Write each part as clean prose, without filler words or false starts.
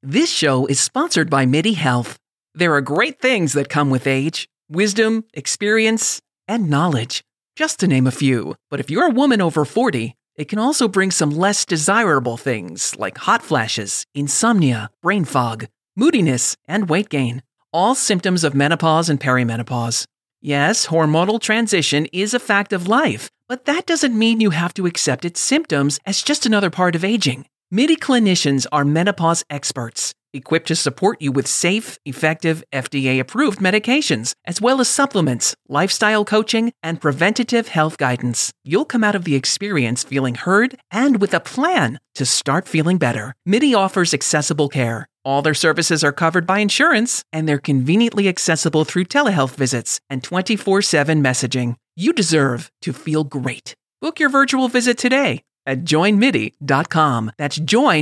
This show is sponsored by MIDI Health. There are great things that come with age: wisdom, experience, and knowledge, just to name a few. But if you're a woman over 40, it can also bring some less desirable things like hot flashes, insomnia, brain fog, moodiness, and weight gain. All symptoms of menopause and perimenopause. Yes, hormonal transition is a fact of life, but that doesn't mean you have to accept its symptoms as just another part of aging. MIDI clinicians are menopause experts, equipped to support you with safe, effective, FDA-approved medications, as well as supplements, lifestyle coaching, and preventative health guidance. You'll come out of the experience feeling heard and with a plan to start feeling better. MIDI offers accessible care. All their services are covered by insurance, and they're conveniently accessible through telehealth visits and 24/7 messaging. You deserve to feel great. Book your virtual visit today at joinmidi.com. That's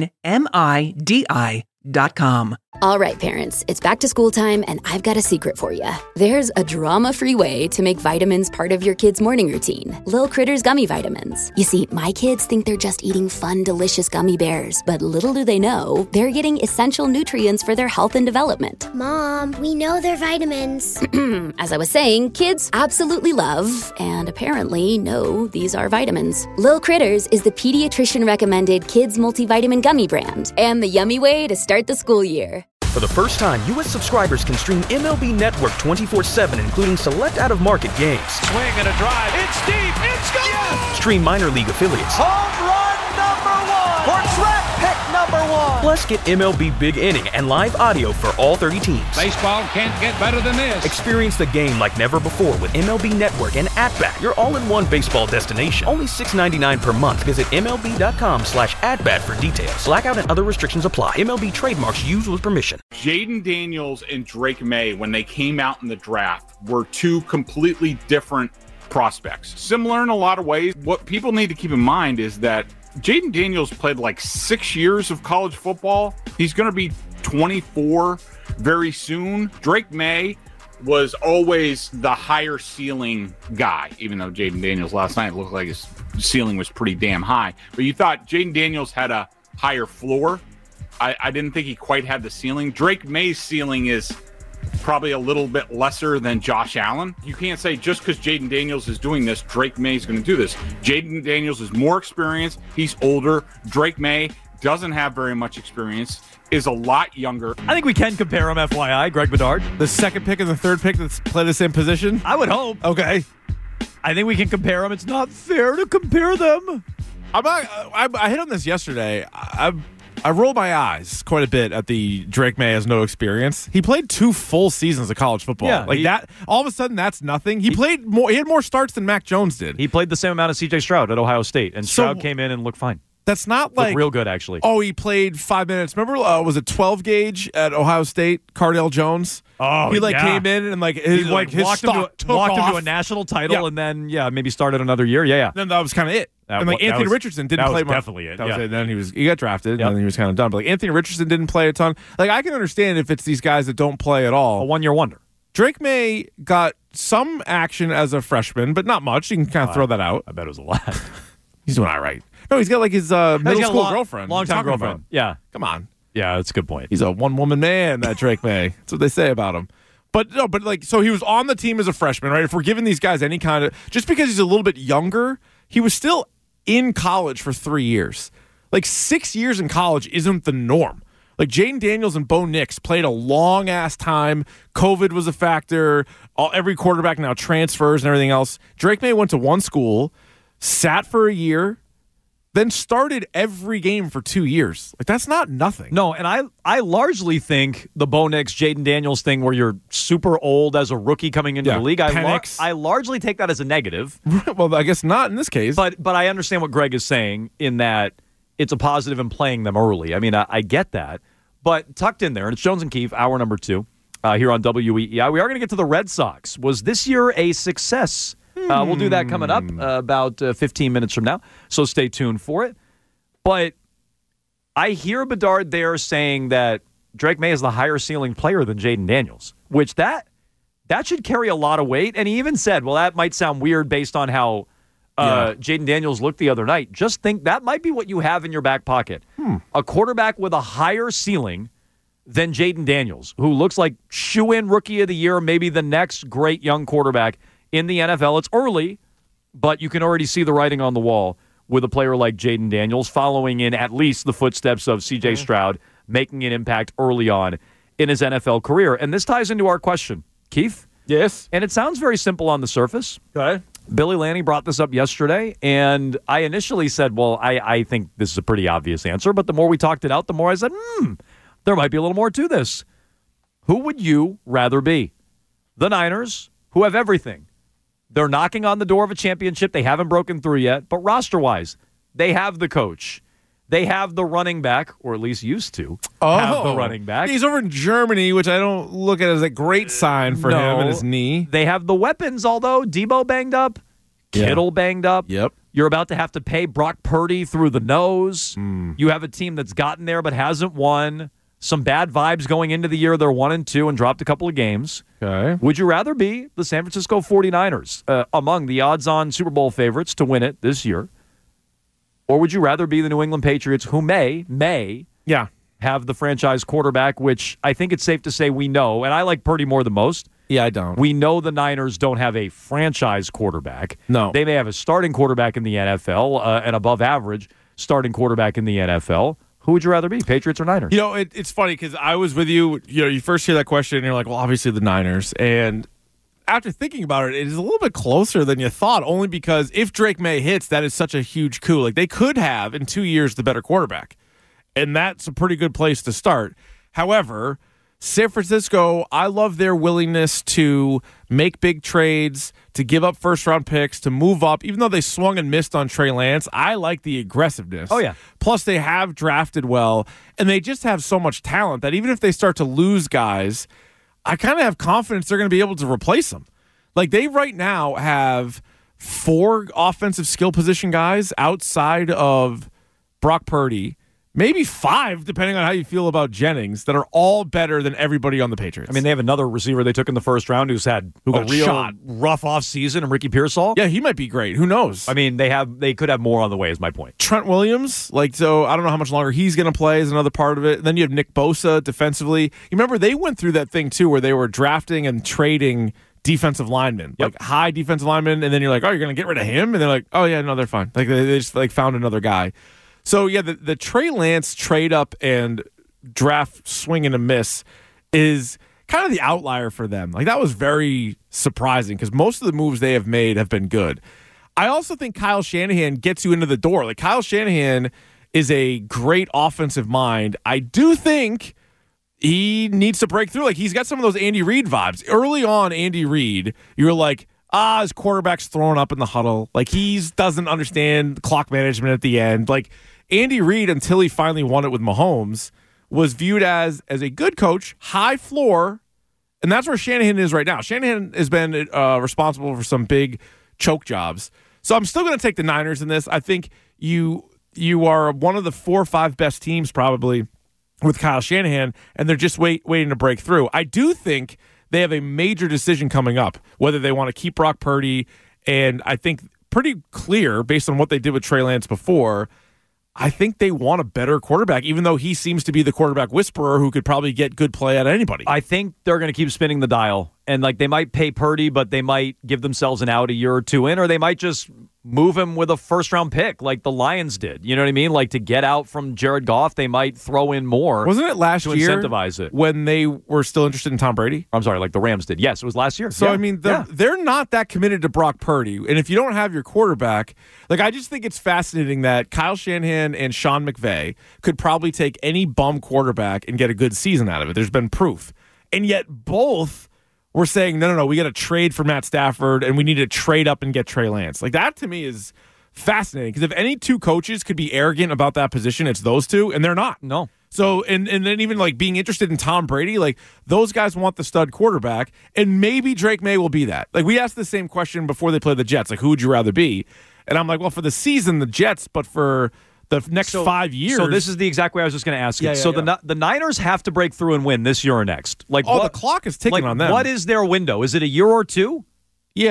joinmidi.com. All right, parents, it's back to school time, and I've got a secret for you. There's a drama-free way to make vitamins part of your kid's morning routine. Lil Critters Gummy Vitamins. You see, my kids think they're just eating fun, delicious gummy bears, but little do they know, they're getting essential nutrients for their health and development. Mom, we know they're vitamins. As I was saying, kids absolutely love, and apparently know, these are vitamins. Lil Critters is the pediatrician-recommended kids multivitamin gummy brand, and the yummy way to start the school year. For the first time, U.S. subscribers can stream MLB Network 24/7, including select out-of-market games. Swing and a drive. It's deep. It's gone. Yes! Stream minor league affiliates. Home run number one. For track pick number one. Plus, get MLB Big Inning and live audio for all 30 teams. Baseball can't get better than this. Experience the game like never before with MLB Network and At-Bat, your all-in-one baseball destination. Only $6.99 per month. Visit MLB.com/AtBat for details. Blackout and other restrictions apply. MLB trademarks used with permission. Jaden Daniels and Drake May, when they came out in the draft, were two completely different prospects. Similar in a lot of ways. What people need to keep in mind is that Jaden Daniels played like 6 years of college football. He's going to be 24 very soon. Drake May was always the higher ceiling guy, even though Jaden Daniels last night looked like his ceiling was pretty damn high. But you thought Jaden Daniels had a higher floor. I didn't think he quite had the ceiling. Drake May's ceiling is probably a little bit lesser than Josh Allen. You can't say just because Jaden Daniels is doing this, Drake May is going to do this. Jaden Daniels is more experienced. He's older. Drake May doesn't have very much experience, is a lot younger. I think we can compare him, FYI, Greg Bedard. The second pick and the third pick that's play the same position? I would hope. Okay. I think we can compare them. It's not fair to compare them. I hit on this yesterday. I roll my eyes quite a bit at the Drake May has no experience. He played 2 full seasons of college football. Yeah, that all of a sudden that's nothing. He played more. He had more starts than Mac Jones did. He played the same amount as C.J. Stroud at Ohio State, and Stroud came in and looked fine. That's not looked real good, actually. Oh, he played 5 minutes. Remember, was it 12 gauge at Ohio State? Cardale Jones. Oh, he came in and his walked him to a national title, and then maybe started another year. Yeah. Then that was kind of it. And Anthony Richardson didn't play much. Definitely it. That was it. Then he got drafted, and then he was kind of done. But Anthony Richardson didn't play a ton. I can understand if it's these guys that don't play at all. A 1-year wonder. Drake May got some action as a freshman, but not much. You can kind of throw that out. I bet it was a lot. He's doing all right. No, he's got his middle school girlfriend. Long-time girlfriend. Yeah. Come on. Yeah, that's a good point. He's a one-woman man, that Drake May. That's what they say about him. So he was on the team as a freshman, right? If we're giving these guys any kind of, just because he's a little bit younger, he was still in college for 3 years. 6 years in college isn't the norm. Jaden Daniels and Bo Nix played a long-ass time. COVID was a factor. Every quarterback now transfers and everything else. Drake May went to one school, sat for a year, then started every game for 2 years. That's not nothing. No, and I largely think the Bo Nix, Jaden Daniels thing where you're super old as a rookie coming into the league, I largely take that as a negative. Well, I guess not in this case. But I understand what Greg is saying in that it's a positive in playing them early. I mean, I get that. But tucked in there, and it's Jones and Keefe, hour number 2, here on WEEI. We are going to get to the Red Sox. Was this year a success? We'll do that coming up about 15 minutes from now, so stay tuned for it. But I hear Bedard there saying that Drake May is the higher ceiling player than Jaden Daniels, which that should carry a lot of weight. And he even said, well, that might sound weird based on how Jaden Daniels looked the other night. Just think that might be what you have in your back pocket. A quarterback with a higher ceiling than Jayden Daniels, who looks like shoe-in rookie of the year, maybe the next great young quarterback in the NFL. It's early, but you can already see the writing on the wall with a player like Jayden Daniels following in at least the footsteps of C.J. Stroud, making an impact early on in his NFL career. And this ties into our question, Keith. Yes. And it sounds very simple on the surface. Okay. Billy Lanny brought this up yesterday, and I initially said, well, I think this is a pretty obvious answer, but the more we talked it out, the more I said, there might be a little more to this. Who would you rather be? The Niners, who have everything. They're knocking on the door of a championship. They haven't broken through yet, but roster-wise, they have the coach. They have the running back, or at least used to have the running back. He's over in Germany, which I don't look at as a great sign for him and his knee. They have the weapons, although Debo banged up, Kittle banged up. Yep. You're about to have to pay Brock Purdy through the nose. You have a team that's gotten there but hasn't won. Some bad vibes going into the year. They're 1-2 and dropped a couple of games. Okay. Would you rather be the San Francisco 49ers, among the odds-on Super Bowl favorites to win it this year? Or would you rather be the New England Patriots, who may have the franchise quarterback, which I think it's safe to say we know, and I like Purdy more than most. Yeah, I don't. We know the Niners don't have a franchise quarterback. No. They may have a starting quarterback in the NFL, an above-average starting quarterback in the NFL. Who would you rather be, Patriots or Niners? You know, it's funny because I was with you. You know, you first hear that question and you're like, well, obviously the Niners. And after thinking about it, it is a little bit closer than you thought, only because if Drake May hits, that is such a huge coup. Like, they could have, in 2 years, the better quarterback. And that's a pretty good place to start. However, San Francisco, I love their willingness to make big trades, to give up first-round picks, to move up. Even though they swung and missed on Trey Lance, I like the aggressiveness. Oh, yeah. Plus, they have drafted well, and they just have so much talent that even if they start to lose guys, I kind of have confidence they're going to be able to replace them. Like, they right now have 4 offensive skill position guys outside of Brock Purdy, maybe 5, depending on how you feel about Jennings, that are all better than everybody on the Patriots. I mean, they have another receiver they took in the first round who got a real shot. rough off season, and Ricky Pearsall. Yeah, he might be great. Who knows? I mean, they could have more on the way, is my point. Trent Williams, so I don't know how much longer he's going to play is another part of it. And then you have Nick Bosa defensively. You remember they went through that thing too where they were drafting and trading defensive linemen, like high defensive linemen, and then you're like, oh, you're going to get rid of him? And they're like, oh yeah, no, they're fine. Like they just found another guy. So, yeah, the Trey Lance trade-up and draft swing and a miss is kind of the outlier for them. Like, that was very surprising because most of the moves they have made have been good. I also think Kyle Shanahan gets you into the door. Like, Kyle Shanahan is a great offensive mind. I do think he needs to break through. Like, he's got some of those Andy Reid vibes. Early on, Andy Reid, you were like, his quarterback's throwing up in the huddle. Like, he doesn't understand clock management at the end. Like, Andy Reid, until he finally won it with Mahomes, was viewed as a good coach, high floor, and that's where Shanahan is right now. Shanahan has been responsible for some big choke jobs. So I'm still going to take the Niners in this. I think you are one of the 4 or 5 best teams probably with Kyle Shanahan, and they're just waiting to break through. I do think they have a major decision coming up, whether they want to keep Brock Purdy, and I think pretty clear based on what they did with Trey Lance before, I think they want a better quarterback, even though he seems to be the quarterback whisperer who could probably get good play out of anybody. I think they're going to keep spinning the dial, and they might pay Purdy, but they might give themselves an out a year or 2 in, or they might just move him with a first-round pick like the Lions did. You know what I mean? Like, to get out from Jared Goff, they might throw in more. Wasn't it last year to incentivize it when they were still interested in Tom Brady? I'm sorry, like the Rams did. Yes, it was last year. So, I mean, they're not that committed to Brock Purdy. And if you don't have your quarterback, I just think it's fascinating that Kyle Shanahan and Sean McVay could probably take any bum quarterback and get a good season out of it. There's been proof. And yet both were saying, no, we got to trade for Matt Stafford and we need to trade up and get Trey Lance. Like, that to me is fascinating because if any 2 coaches could be arrogant about that position, it's those 2, and they're not. No. So, and then even being interested in Tom Brady, those guys want the stud quarterback, and maybe Drake May will be that. We asked the same question before they played the Jets, who would you rather be? And I'm like, well, for the season, the Jets, but for the next 5 years. So this is the exact way I was just going to ask you. The Niners have to break through and win this year or next. The clock is ticking on them. What is their window? Is it a year or 2? Yeah.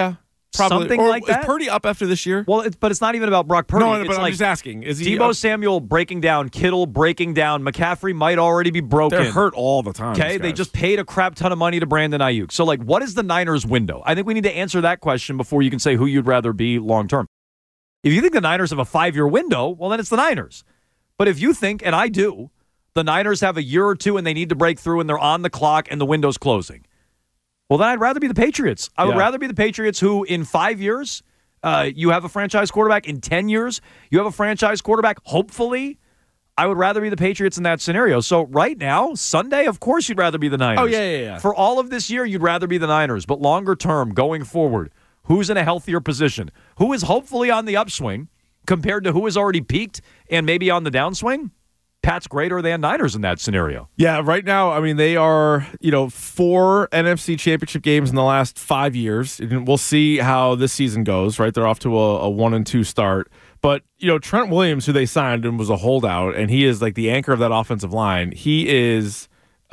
Something like that. Is Purdy up after this year? Well, but it's not even about Brock Purdy. No, it's but like I'm just asking. Is he Deebo Samuel breaking down, Kittle breaking down, McCaffrey might already be broken. They're hurt all the time. Okay, they just paid a crap ton of money to Brandon Ayuk. So, like, what is the Niners' window? I think we need to answer that question before you can say who you'd rather be long term. If you think the Niners have a 5-year window, well, then it's the Niners. But if you think, and I do, the Niners have a year or two and they need to break through and they're on the clock and the window's closing, well, then I'd rather be the Patriots. I would rather be the Patriots who, in 5 years, you have a franchise quarterback. In 10 years, you have a franchise quarterback. Hopefully, I would rather be the Patriots in that scenario. So right now, Sunday, of course you'd rather be the Niners. Oh, yeah. For all of this year, you'd rather be the Niners. But longer term, going forward, who's in a healthier position? Who is hopefully on the upswing compared to who is already peaked and maybe on the downswing? Pat's greater than Niners in that scenario. Yeah, right now, I mean, they are, 4 NFC championship games in the last 5 years. And we'll see how this season goes, right? They're off to a 1-2 start. But, Trent Williams, who they signed and was a holdout, and he is like the anchor of that offensive line. He is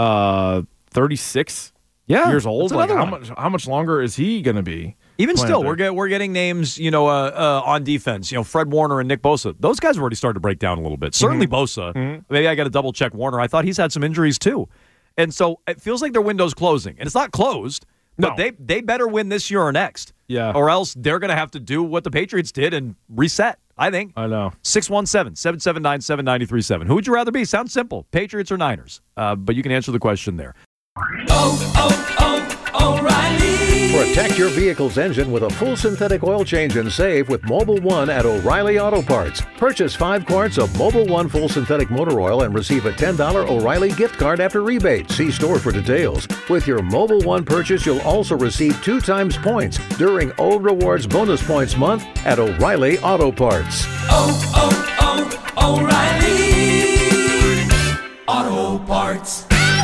36 years old. Like, how much longer is he going to be? Even still, we're getting names, on defense. Fred Warner and Nick Bosa. Those guys have already started to break down a little bit. Certainly Bosa. Mm-hmm. Maybe I got to double check Warner. I thought he's had some injuries too, and so it feels like their window's closing, and it's not closed. But they better win this year or next. Yeah. Or else they're going to have to do what the Patriots did and reset. I think. I know. 617-779-7937. Who would you rather be? Sounds simple. Patriots or Niners? But you can answer the question there. O'Reilly. Protect your vehicle's engine with a full synthetic oil change and save with Mobil 1 at O'Reilly Auto Parts. Purchase 5 quarts of Mobil 1 full synthetic motor oil and receive a $10 O'Reilly gift card after rebate. See store for details. With your Mobil 1 purchase, you'll also receive 2 times points during O Rewards Bonus Points Month at O'Reilly Auto Parts. O'Reilly Auto Parts.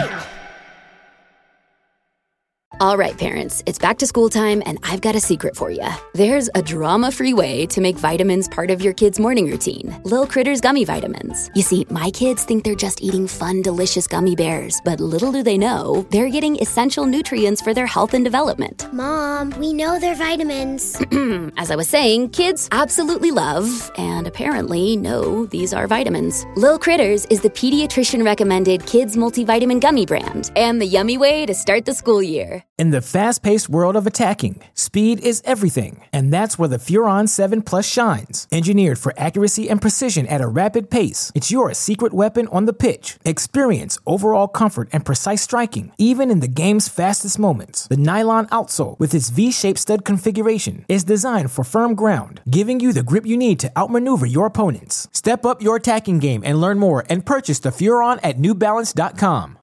All right, parents, it's back to school time, and I've got a secret for you. There's a drama-free way to make vitamins part of your kids' morning routine. Lil Critters Gummy Vitamins. You see, my kids think they're just eating fun, delicious gummy bears, but little do they know, they're getting essential nutrients for their health and development. Mom, we know they're vitamins. As I was saying, kids absolutely love, and apparently know, these are vitamins. Lil Critters is the pediatrician-recommended kids multivitamin gummy brand, and the yummy way to start the school year. In the fast-paced world of attacking, speed is everything, and that's where the Furon 7 Plus shines. Engineered for accuracy and precision at a rapid pace, it's your secret weapon on the pitch. Experience overall comfort and precise striking, even in the game's fastest moments. The nylon outsole, with its V-shaped stud configuration, is designed for firm ground, giving you the grip you need to outmaneuver your opponents. Step up your attacking game and learn more and purchase the Furon at NewBalance.com.